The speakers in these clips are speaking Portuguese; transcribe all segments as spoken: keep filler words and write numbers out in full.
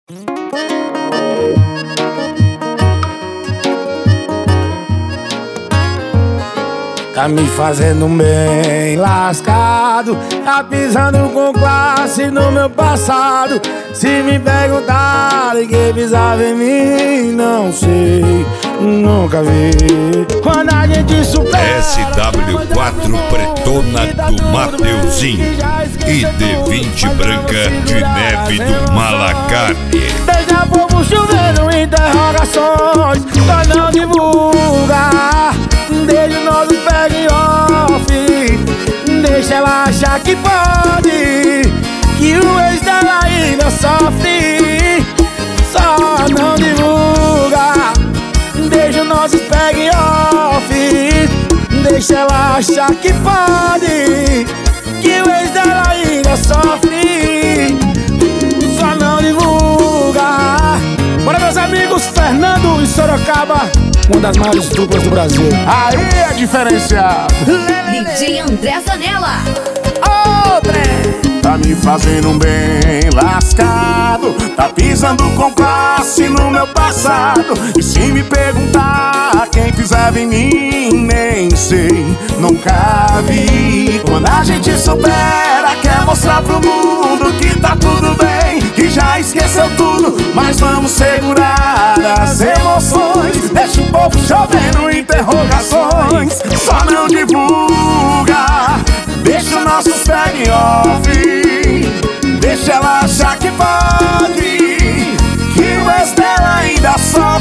Tá me fazendo bem lascado, tá pisando com classe no meu passado. Se me perguntarem quem pisava em mim, não sei, nunca vi. Quando a gente supera S W quatro Pretona do Mateuzinho e D vinte Branca de Neve do Malacarne. Deixa povo chovendo interrogações pra não divulgar. Deixa o nosso pega em off, deixa ela achar que pode, que o ex dela ainda sofre. Só não divulga. Deixa o nosso pega em off, deixa ela achar que pode, que o ex dela ainda sofre. Só não divulga. Bora, meus amigos, Fernando e Sorocaba, uma das maiores duplas do Brasil. Aí é diferencial. D J André Zanella. Outra. Tá me fazendo bem lascado, tá pisando com classe no meu passado. E se me perguntar quem pisava em mim, nem sei, nunca vi. Quando a gente supera, quer mostrar pro mundo que tá tudo bem, que já esqueceu tudo, mas vamos segurar as emoções. Deixa o povo chovendo interrogações, só não divulga. Deixa o nosso pega em off, deixa ela achar que pode, que o ex dela ainda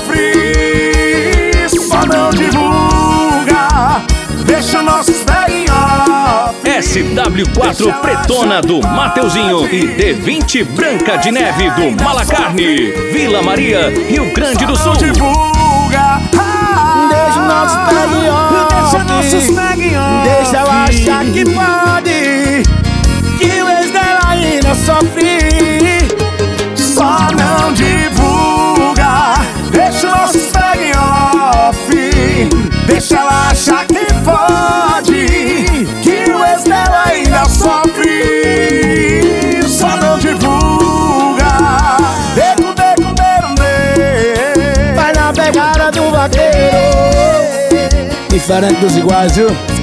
sofre. Só não divulga. Deixa o nosso pega em off. S W quatro Pretona do Mateuzinho e D vinte Branca de Neve do Malacarne, Vila Maria, Rio Grande do Sul. Divulga. Deixa o nosso pega em off, deixa nossos pega em off, deixa ela achar que pode, que o ex dela ainda sofre. Só não divulga. Deixa o nosso pega em off, deixa ela achar que pode, que o ex dela ainda sofre. Só não divulga. Deco, deco, deco, deco. Vai na pegada do vaqueiro, diferente dos iguais, viu?